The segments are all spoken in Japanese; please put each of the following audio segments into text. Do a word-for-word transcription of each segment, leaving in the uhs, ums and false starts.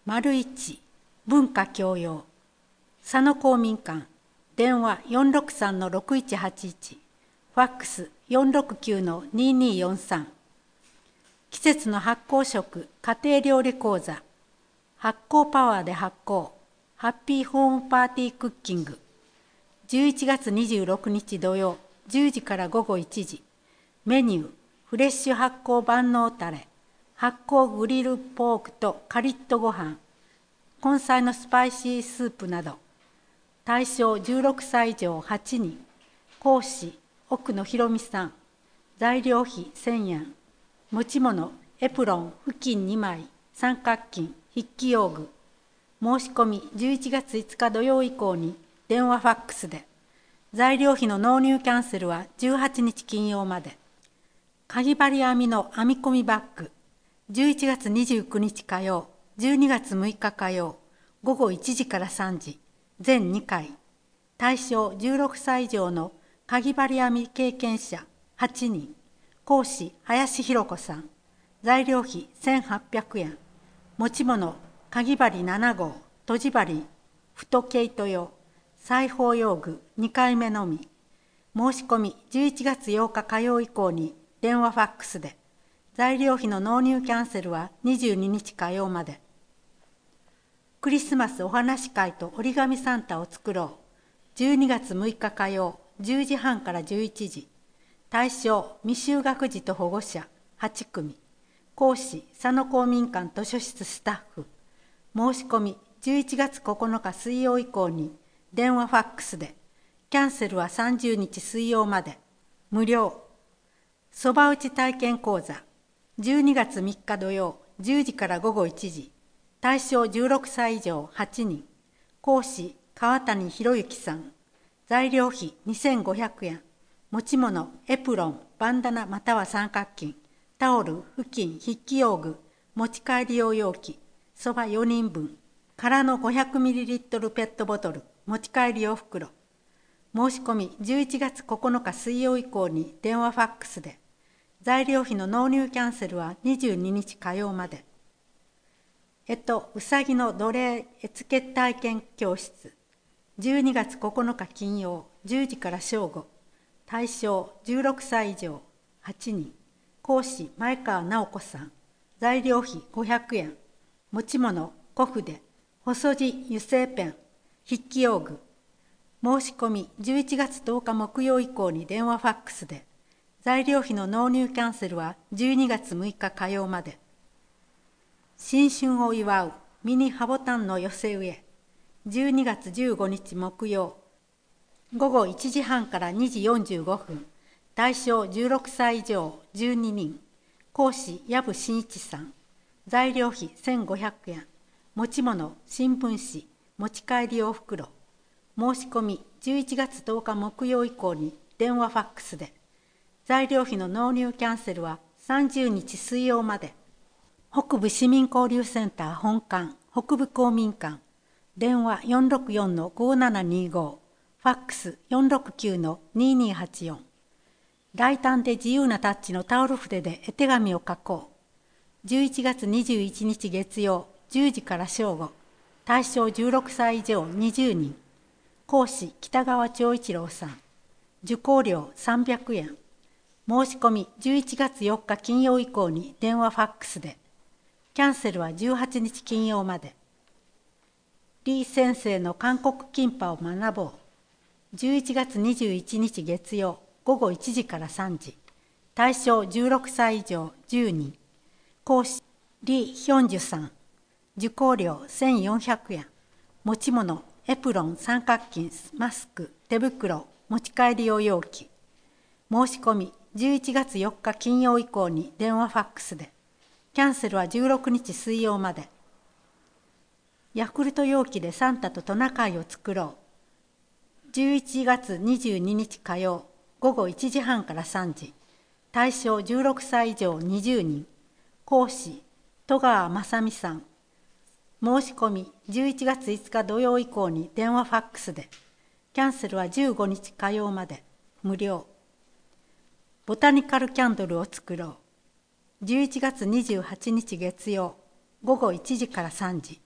丸一文化教養佐野公民館電話 よんろくさんのろくいちはちいち ファックス よんろくきゅうのにによんさん季節の発酵食家庭料理講座発酵パワーで発酵ハッピーホームパーティークッキングじゅういちがつにじゅうろくにち土曜じゅうじから午後いちじメニューフレッシュ発酵万能タレ発酵グリルポークとカリッとご飯根菜のスパイシースープなど対象じゅうろくさい以上はちにん講師奥野博美さん材料費せんえん持ち物エプロン布巾にまい三角巾筆記用具申し込みじゅういちがついつか土曜以降に電話ファックスで材料費の納入キャンセルはじゅうはちにち金曜までかぎ針編みの編み込みバッグじゅういちがつにじゅうくにち火曜じゅうにがつむいか火曜午後いちじからさんじ全にかい対象じゅうろくさい以上のかぎ針編み経験者はちにん講師林博子さん材料費せんはっぴゃくえん持ち物かぎ針ななごうとじ針太毛糸用裁縫用具にかいめのみ申し込みじゅういちがつようか火曜以降に電話ファックスで材料費の納入キャンセルはにじゅうににち火曜までクリスマスお話会と折り紙サンタを作ろうじゅうにがつむいか火曜じゅうじはんからじゅういちじ対象未就学児と保護者はちくみ講師佐野公民館図書室スタッフ申し込みじゅういちがつここのか水曜以降に電話ファックスでキャンセルはさんじゅうにち水曜まで無料そば打ち体験講座じゅうにがつみっか土曜じゅうじから午後いちじ対象じゅうろくさい以上はちにん講師川谷博之さん材料費にせんごひゃくえん持ち物エプロンバンダナまたは三角巾タオル布巾筆記用具持ち帰り用容器そばよにんぶん空の ごひゃくミリリットル ペットボトル持ち帰り用袋申し込みじゅういちがつここのか水曜以降に電話ファックスで材料費の納入キャンセルはにじゅうににち火曜までえっとうさぎの奴隷絵付け体験教室じゅうにがつここのか金曜じゅうじから正午対象じゅうろくさい以上はちにん講師前川直子さん材料費ごひゃくえん持ち物小筆細字油性ペン筆記用具申し込みじゅういちがつとおか木曜以降に電話ファックスで材料費の納入キャンセルはじゅうにがつむいか火曜まで新春を祝うミニハボタンの寄せ植えじゅうにがつじゅうごにち木曜午後いちじはんからにじよんじゅうごふん対象じゅうろくさい以上じゅうににん講師藪真一さん材料費せんごひゃくえん持ち物新聞紙持ち帰り用袋申し込みじゅういちがつとおか木曜以降に電話ファックスで材料費の納入キャンセルはさんじゅうにち水曜まで北部市民交流センター本館北部公民館電話 よんろくよんのごななにご ファックス よんろくきゅうのににはちよん大胆で自由なタッチのタオル筆で絵手紙を書こうじゅういちがつにじゅういちにち月曜じゅうじから正午対象じゅうろくさい以上にじゅうにん講師北川長一郎さん受講料さんびゃくえん申し込みじゅういちがつよっか金曜以降に電話ファックスでキャンセルはじゅうはちにち金曜まで李先生の韓国キンパを学ぼうじゅういちがつにじゅういちにち月曜午後いちじからさんじ対象じゅうろくさい以上じゅうにん講師李ヒョンジュさん受講料せんよんひゃくえん持ち物エプロン三角巾マスク手袋持ち帰り用容器申し込みじゅういちがつよっか金曜以降に電話ファックスでキャンセルはじゅうろくにち水曜までヤクルト容器でサンタとトナカイを作ろうじゅういちがつにじゅうににち火曜午後いちじはんからさんじ対象じゅうろくさい以上にじゅうにん講師戸川正美さん申し込みじゅういちがついつか土曜以降に電話ファックスでキャンセルはじゅうごにち火曜まで無料ボタニカルキャンドルを作ろうじゅういちがつにじゅうはちにち月曜午後いちじからさんじ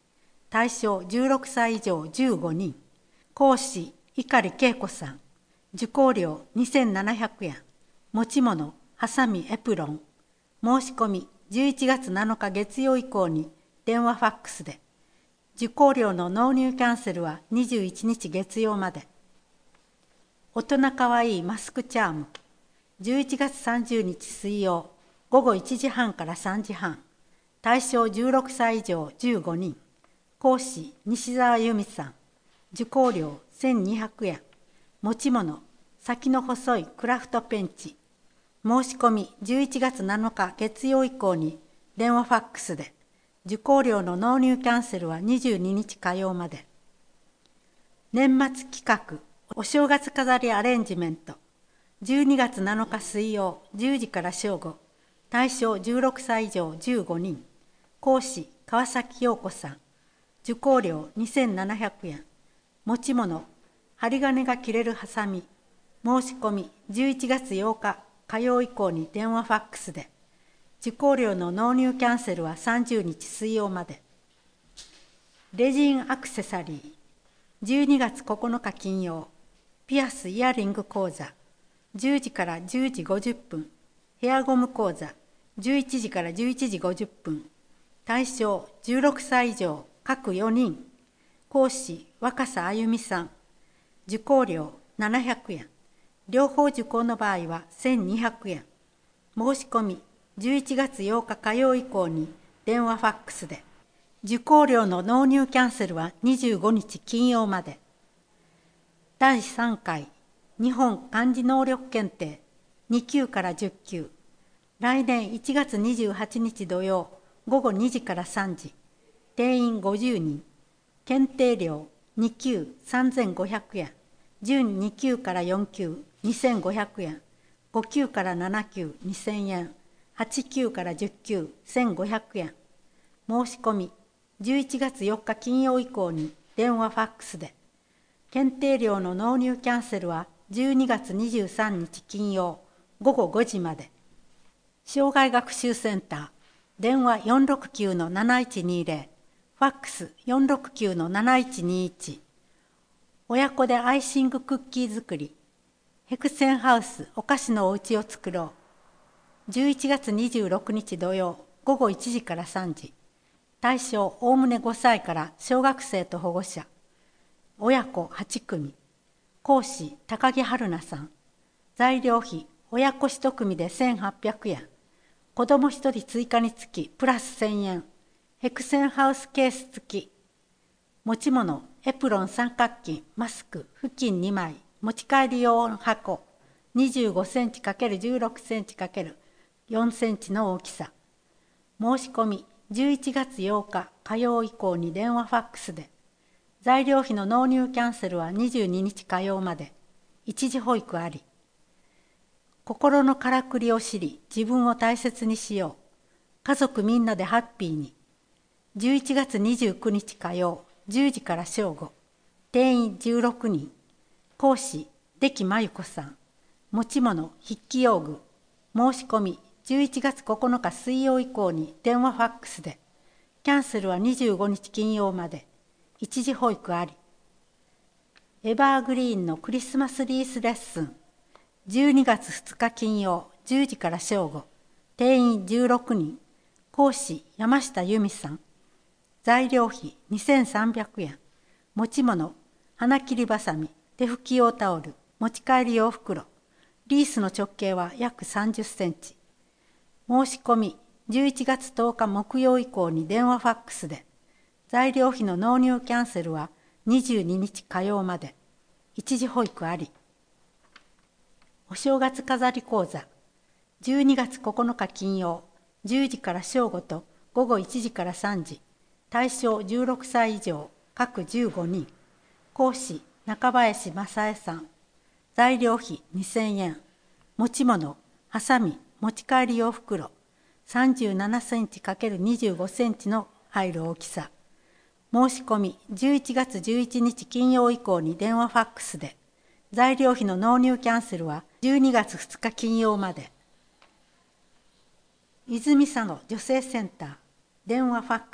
対象じゅうろくさい以上じゅうごにん。講師碇恵子さん。受講料にせんななひゃくえん。持ち物ハサミエプロン。申し込みじゅういちがつなのか月曜以降に電話ファックスで。受講料の納入キャンセルはにじゅういちにち月曜まで。大人かわいいマスクチャーム。じゅういちがつさんじゅうにち水曜ごごいちじはんからさんじはん。対象じゅうろくさい以上じゅうごにん。講師西澤由美さん。受講料せんにひゃくえん。持ち物先の細いクラフトペンチ。申し込みじゅういちがつなのか月曜以降に電話ファックスで。受講料の納入キャンセルはにじゅうににち火曜まで。年末企画お正月飾りアレンジメント。じゅうにがつなのか水曜じゅうじから正午。対象じゅうろくさい以上じゅうごにん。講師川崎陽子さん。受講料にせんななひゃくえん。持ち物針金が切れるハサミ。申し込みじゅういちがつようか火曜以降に電話ファックスで。受講料の納入キャンセルはさんじゅうにち水曜まで。レジンアクセサリー。じゅうにがつここのか金曜。ピアスイヤリング講座。じゅうじからじゅうじごじゅっぷん。ヘアゴム講座。じゅういちじからじゅういちじごじゅっぷん。対象じゅうろくさい以上各よにん。講師若狭あゆみさん。受講料ななひゃくえん。両方受講の場合はせんにひゃくえん。申し込みじゅういちがつようか火曜以降に電話ファックスで。受講料の納入キャンセルはにじゅうごにち金曜まで。だいさんかい日本漢字能力検定にきゅうからじゅっきゅう。来年いちがつにじゅうはちにち土曜ごごにじからさんじ。定員ごじゅうにん。検定料にきゅうさんぜんごひゃくえん。準にきゅうからよんきゅうにせんごひゃくえん。ごきゅうからななきゅうにせんえん。はちきゅうからじゅっきゅうせんごひゃくえん。申し込みじゅういちがつよっか金曜以降に電話ファックスで。検定料の納入キャンセルはじゅうにがつにじゅうさんにち金曜ごごごじまで。障害学習センター電話 よんろくきゅうのなないちにゼロ。ファックス よんろくきゅうのなないちにいち。親子でアイシングクッキー作り。ヘクセンハウスお菓子のおうちを作ろう。じゅういちがつにじゅうろくにち土曜ごごいちじからさんじ。対象おおむねごさいから小学生と保護者。親子はちくみ。講師高木春菜さん。材料費親子いち組でせんはっぴゃくえん。子どもひとり追加につきプラスせんえん。ヘクセンハウスケース付き。持ち物エプロン三角巾マスク布巾にまい持ち帰り用の箱 にじゅうごセンチ×じゅうろくセンチ×よんセンチの大きさ。申し込みじゅういちがつようか火曜以降に電話ファックスで。材料費の納入キャンセルはにじゅうににち火曜まで。一時保育あり。心のからくりを知り自分を大切にしよう。家族みんなでハッピーに。じゅういちがつにじゅうくにち火曜じゅうじから正午。定員じゅうろくにん。講師出来真由子さん。持ち物筆記用具。申し込みじゅういちがつここのか水曜以降に電話ファックスで。キャンセルはにじゅうごにち金曜まで。一時保育あり。エバーグリーンのクリスマスリースレッスン。じゅうにがつふつか金曜じゅうじから正午。定員じゅうろくにん。講師山下由美さん。材料費にせんさんびゃくえん。持ち物花切りばさみ手拭き用タオル持ち帰り用袋。リースの直径は約さんじゅっセンチ。申し込みじゅういちがつとおか木曜以降に電話ファックスで。材料費の納入キャンセルはにじゅうににち火曜まで。一時保育あり。お正月飾り講座。じゅうにがつここのか金曜じゅうじから正午とごごいちじからさんじ。対象じゅうろくさい以上各じゅうごにん。講師中林正恵さん。材料費にせんえん。持ち物ハサミ持ち帰り用袋さんじゅうななセンチ×にじゅうごセンチの入る大きさ。申し込みじゅういちがつじゅういちにち金曜以降に電話ファックスで。材料費の納入キャンセルはじゅうにがつふつか金曜まで。泉佐野女性センター電話ファックス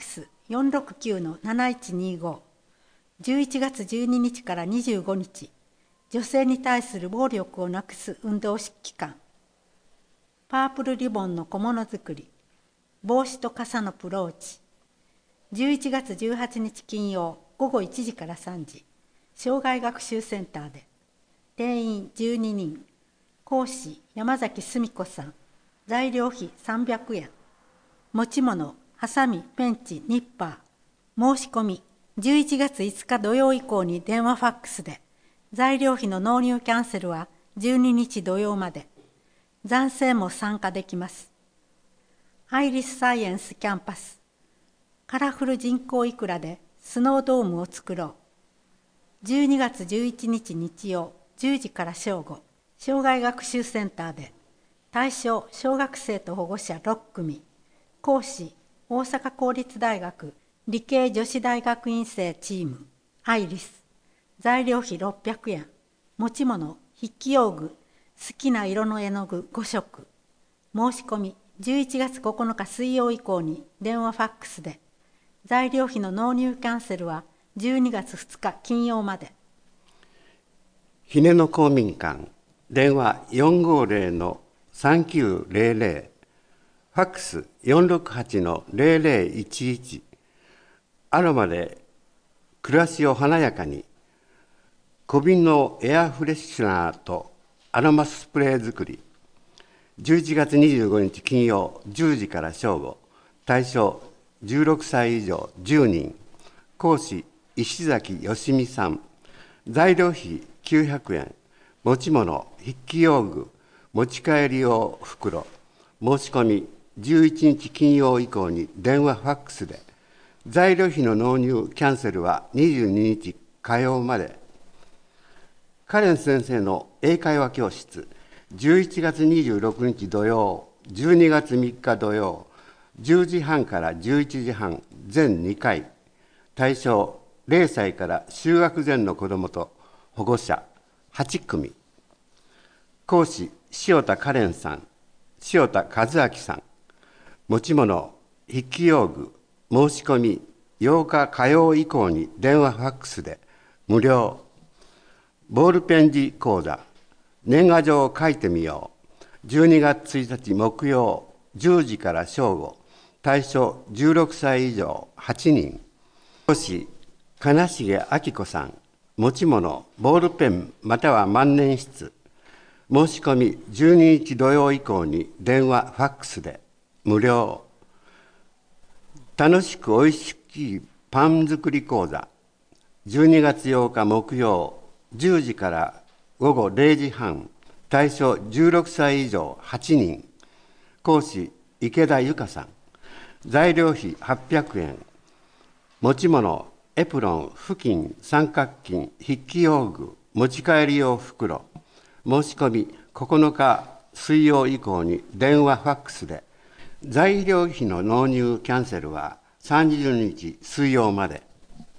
よんろくきゅうのなないちにご、じゅういちがつじゅうににちからにじゅうごにち、女性に対する暴力をなくす運動期間。パープルリボンの小物作り、帽子と傘のプローチ。じゅういちがつじゅうはちにち金曜ごごいちじからさんじ、障害学習センターで。定員じゅうににん、講師山崎澄子さん、材料費さんびゃくえん。持ち物、ハサミ、ペンチ、ニッパー。申し込み、じゅういちがついつか土曜以降に電話ファックスで。材料費の納入キャンセルはじゅうににち土曜まで。男性も参加できます。アイリスサイエンスキャンパス。カラフル人工いくらでスノードームを作ろう。じゅうにがつじゅういちにち日曜じゅうじから正午、障害学習センターで。対象小学生と保護者ろっくみ。講師大阪公立大学理系女子大学院生チームアイリス。材料費ろっぴゃくえん。持ち物筆記用具、好きな色の絵の具ごしょく。申し込みじゅういちがつここのか水曜以降に電話ファックスで。材料費の納入キャンセルはじゅうにがつふつか金曜まで。 ひねの公民館、電話 よんごーぜろのさんきゅうぜろぜろ、ファックス よんろくはちのぜろぜろいちいち。アロマで暮らしを華やかに。小瓶のエアフレッシュナーとアロマスプレー作り。じゅういちがつにじゅうごにち金曜じゅうじから正午。対象じゅうろくさい以上じゅうにん。講師石崎よしみさん。材料費きゅうひゃくえん。持ち物筆記用具、持ち帰り用袋。申し込みじゅういちにち金曜以降に電話ファックスで。材料費の納入キャンセルはにじゅうににち火曜まで。カレン先生の英会話教室、じゅういちがつにじゅうろくにち土曜、じゅうにがつみっか土曜、じゅうじはんからじゅういちじはん、全にかい。対象ぜろさいから就学前の子どもと保護者はちくみ。講師塩田カレンさん、塩田和明さん。持ち物筆記用具、申し込みようか火曜以降に電話ファックスで無料。ボールペン字講座、年賀状を書いてみよう。じゅうにがつついたち木曜じゅうじから正午。対象じゅうろくさい以上はちにん。講師金重明子さん。持ち物ボールペンまたは万年筆。申し込みじゅうににち土曜以降に電話ファックスで無料。楽しくおいしいパン作り講座、じゅうにがつようか木曜じゅうじからごごれいじはん。対象じゅうろくさい以上はちにん。講師池田由香さん。材料費はっぴゃくえん。持ち物エプロン、布巾、三角巾、筆記用具、持ち帰り用袋。申し込みここのか水曜以降に電話ファックスで。材料費の納入キャンセルはさんじゅうにち水曜まで。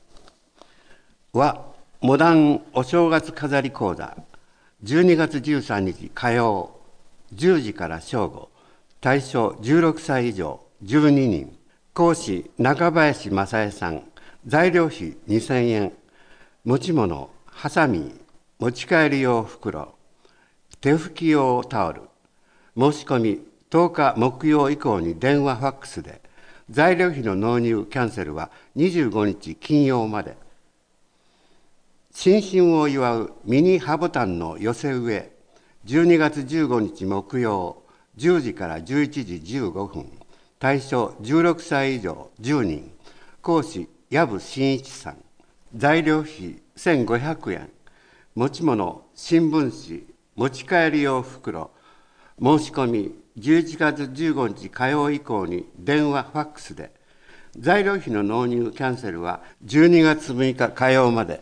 はモダンお正月飾り講座、じゅうにがつじゅうさんにち火曜じゅうじから正午。対象じゅうろくさい以上じゅうににん。講師中林正恵さん。材料費にせんえん。持ち物ハサミ、持ち帰り用袋、手拭き用タオル。申し込みとおか木曜以降に電話ファックスで。材料費の納入キャンセルはにじゅうごにち金曜まで。新春を祝うミニハボタンの寄せ植え、じゅうにがつじゅうごにち木曜じゅうじからじゅういちじじゅうごふん。対象じゅうろくさい以上じゅうにん。講師藪真一さん。材料費せんごひゃくえん。持ち物新聞紙、持ち帰り用袋。申し込みじゅういちがつじゅうごにち火曜以降に電話ファックスで。材料費の納入キャンセルはじゅうにがつむいか火曜まで。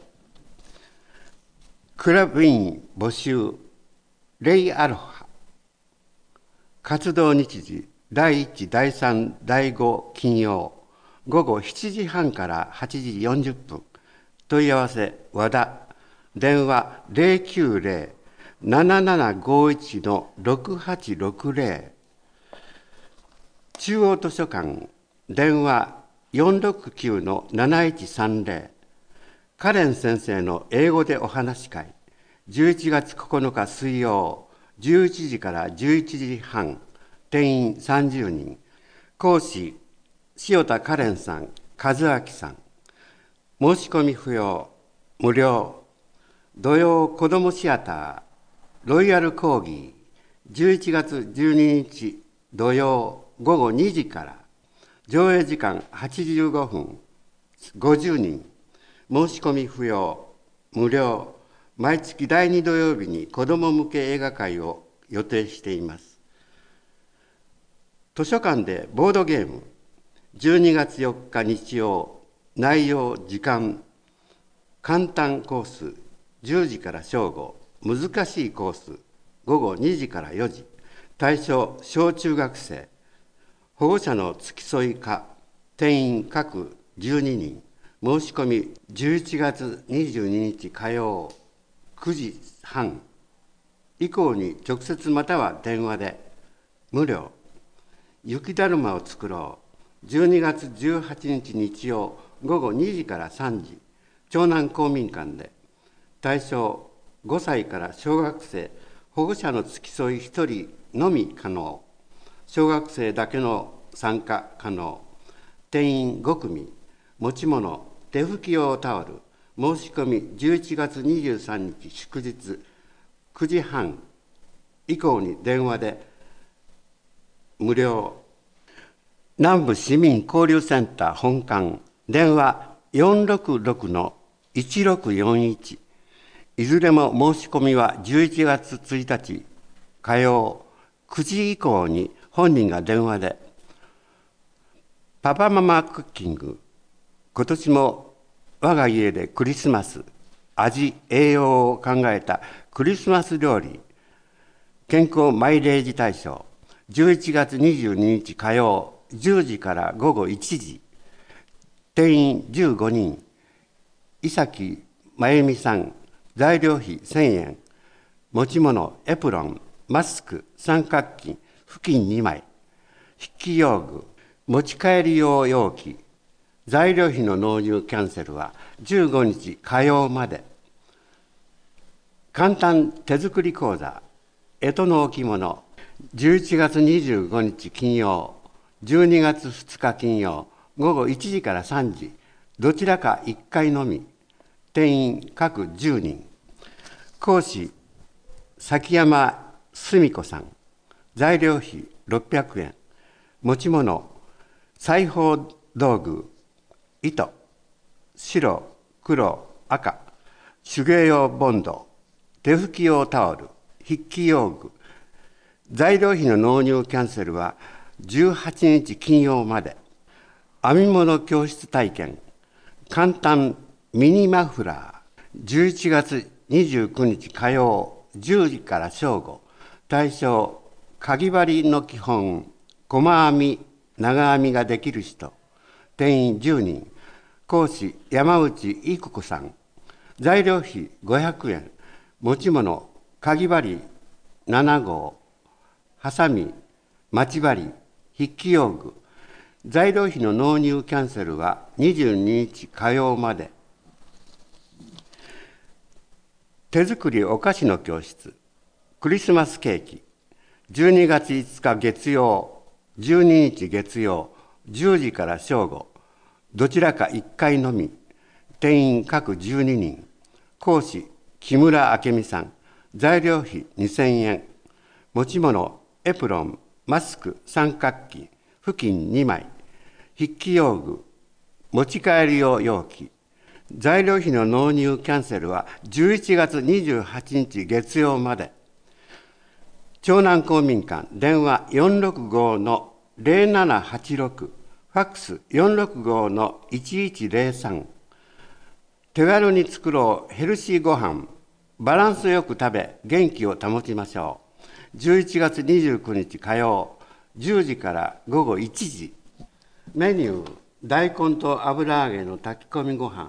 クラブ員募集、レイアロハ。活動日時だいいち、だいさん、だいご金曜ごごしちじはんからはちじよんじゅっぷん。問い合わせ和田。電話ぜろきゅうぜろ ななななごいち のろくはちろくぜろ。中央図書館電話よんろくきゅうのなないちさんぜろ、カレン先生の英語でお話会、じゅういちがつここのか水曜、じゅういちじからじゅういちじはん、定員さんじゅうにん、講師、塩田カレンさん、和明さん、申し込み不要、無料、土曜子どもシアター、ロイヤルコーギー、じゅういちがつじゅうににち土曜ごごにじから、上映時間はちじゅうごふん、ごじゅうにん、申し込み不要、無料、毎月だいに土曜日に子ども向け映画会を予定しています。図書館でボードゲーム、じゅうにがつよっか日曜、内容、時間、簡単コース、じゅうじから正午、難しいコース、ごごにじからよじ、対象、小中学生、保護者の付き添い課、定員各じゅうににん、申し込みじゅういちがつにじゅうににち火曜くじはん以降に直接または電話で、無料、雪だるまを作ろう、じゅうにがつじゅうはちにち日曜ごごにじからさんじ、長南公民館で、対象ごさいから小学生、保護者の付き添いひとりのみ可能、小学生だけの参加可能、定員ごくみ、持ち物、手拭き用タオル、申し込みじゅういちがつにじゅうさんにち祝日くじはん以降に電話で、無料。南部市民交流センター本館、電話よんろくろくのいちろくよんいち、いずれも申し込みはじゅういちがつついたち火曜くじ以降に本人が電話で。パパママクッキング、今年も我が家でクリスマス、味、栄養を考えたクリスマス料理、健康マイレージ大賞、じゅういちがつにじゅうににち火曜じゅうじからごごいちじ、定員じゅうごにん、伊崎真由美さん、材料費せんえん、持ち物、エプロン、マスク、三角巾、布巾にまい、筆記用具、持ち帰り用容器、材料費の納入キャンセルはじゅうごにち火曜まで。簡単手作り講座、干支の置物、じゅういちがつにじゅうごにち金曜、じゅうにがつふつか金曜、ごごいちじからさんじ、どちらかいっかいのみ、定員各じゅうにん、講師、崎山澄子さん、材料費ろっぴゃくえん、持ち物、裁縫道具、糸、白、黒、赤、手芸用ボンド、手拭き用タオル、筆記用具、材料費の納入キャンセルはじゅうはちにち金曜まで。編み物教室体験、簡単ミニマフラー、じゅういちがつにじゅうくにち火曜じゅうじから正午、対象、かぎ針の基本、細編み、長編みができる人、定員じゅうにん、講師、山内育子さん、材料費ごひゃくえん、持ち物、かぎ針ななごう、はさみ、待ち針、筆記用具、材料費の納入キャンセルはにじゅうににち火曜まで。手作りお菓子の教室、クリスマスケーキ、じゅうにがついつか月曜、じゅうににち月曜、じゅうじから正午、どちらかいっかいのみ、定員各じゅうににん、講師、木村明美さん、材料費にせんえん、持ち物、エプロン、マスク、三角巾、布巾にまい、筆記用具、持ち帰り用容器、材料費の納入キャンセルはじゅういちがつにじゅうはちにち月曜まで。長南公民館、電話よんろくごのぜろななはちろく、ファックスよんろくごのいちいちぜろさん。手軽に作ろうヘルシーごはん、バランスよく食べ元気を保ちましょう。じゅういちがつにじゅうくにち火曜じゅうじからごごいちじ。メニュー、大根と油揚げの炊き込みご飯、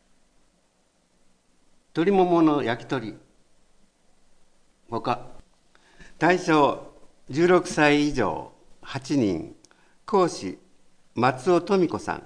鶏ももの焼き鳥、ほか。対象じゅうろくさい以上はちにん、講師松尾富子さん、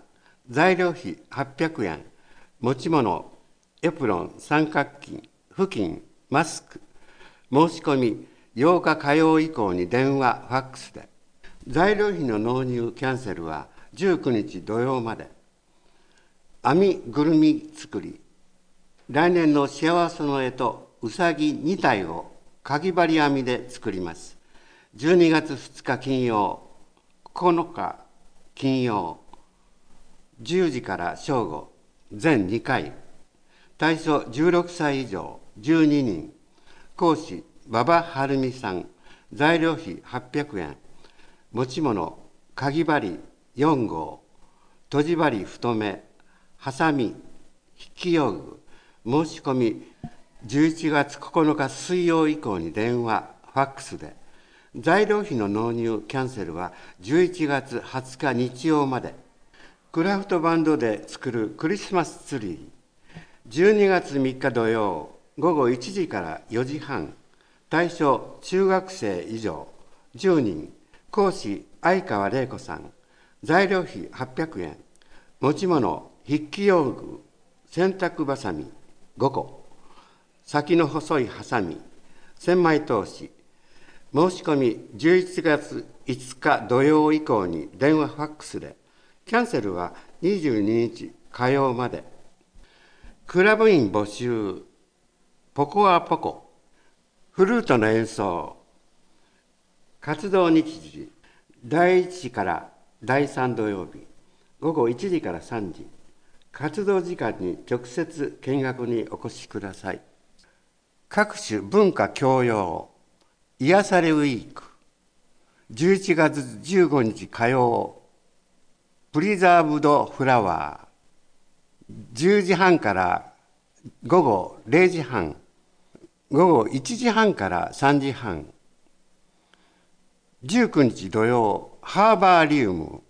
材料費はっぴゃくえん、持ち物、エプロン、三角巾、布巾、マスク、申し込みようか火曜以降に電話、ファックスで。材料費の納入キャンセルはじゅうくにち土曜まで。編みぐるみ作り、来年の幸せの絵とうさぎにたいをかぎ針編みで作ります。じゅうにがつふつか金曜、ここのか金曜、じゅうじから正午、全にかい。対象じゅうろくさい以上じゅうににん。講師馬場晴美さん。材料費はっぴゃくえん。持ち物かぎ針よんごう、とじ針太め、はさみ、引き用具。申し込みじゅういちがつここのか水曜以降に電話、ファックスで。材料費の納入キャンセルはじゅういちがつはつか日曜まで。クラフトバンドで作るクリスマスツリー。じゅうにがつみっか土曜、ごごいちじからよじはん。対象中学生以上じゅうにん。講師相川玲子さん。材料費はっぴゃくえん。持ち物筆記用具、洗濯ばさみごこ、先の細いはさみ、千枚通し。申し込みじゅういちがついつか土曜以降に電話、ファックスで。キャンセルはにじゅうににち火曜まで。クラブ員募集、ポコアポコ、フルートの演奏。活動日時、だいいちからだいさん土曜日、ごごいちじからさんじ。活動時間に直接見学にお越しください。各種文化教養、癒されウィーク。じゅういちがつじゅうごにち火曜、プリザーブドフラワー。じゅうじはんからごごれいじはん、ごごいちじはんからさんじはん。じゅうくにち土曜、ハーバーリウム。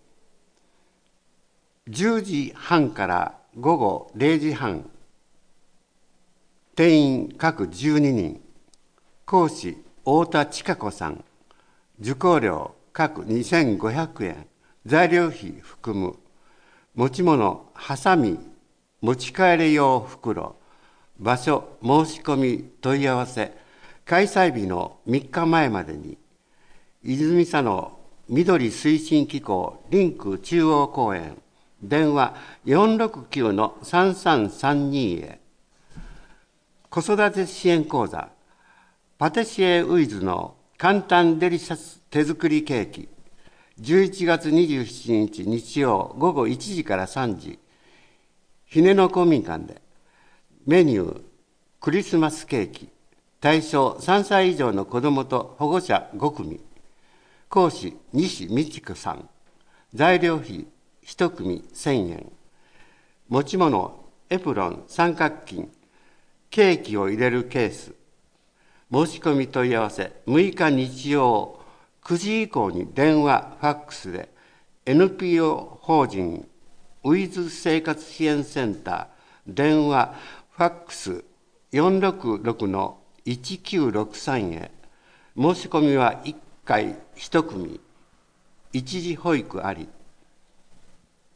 じゅうじはんからごごれいじはん。定員各じゅうににん。講師太田千佳子さん。受講料各にせんごひゃくえん。材料費含む。持ち物はさみ、持ち帰り用袋。場所申し込み問い合わせ。開催日のみっかまえまでに。泉佐野緑推進機構リンク中央公園。電話よんろくきゅうのさんさんさんにへ。子育て支援講座、パティシエウィズの簡単デリシャス手作りケーキ。じゅういちがつにじゅうしちにち日曜ごごいちじからさんじ。ひねの公民館で。メニュークリスマスケーキ。対象さんさい以上の子どもと保護者ごくみ。講師西美智子さん。材料費いちくみせんえん。持ち物エプロン、三角巾、ケーキを入れるケース。申し込み問い合わせむいか日曜くじ以降に電話、ファックスで。 エヌピーオー 法人ウィズ生活支援センター。電話、ファックスよんろくろくのいちきゅうろくさんへ。申し込みはいっかいいちくみ、一時保育あり。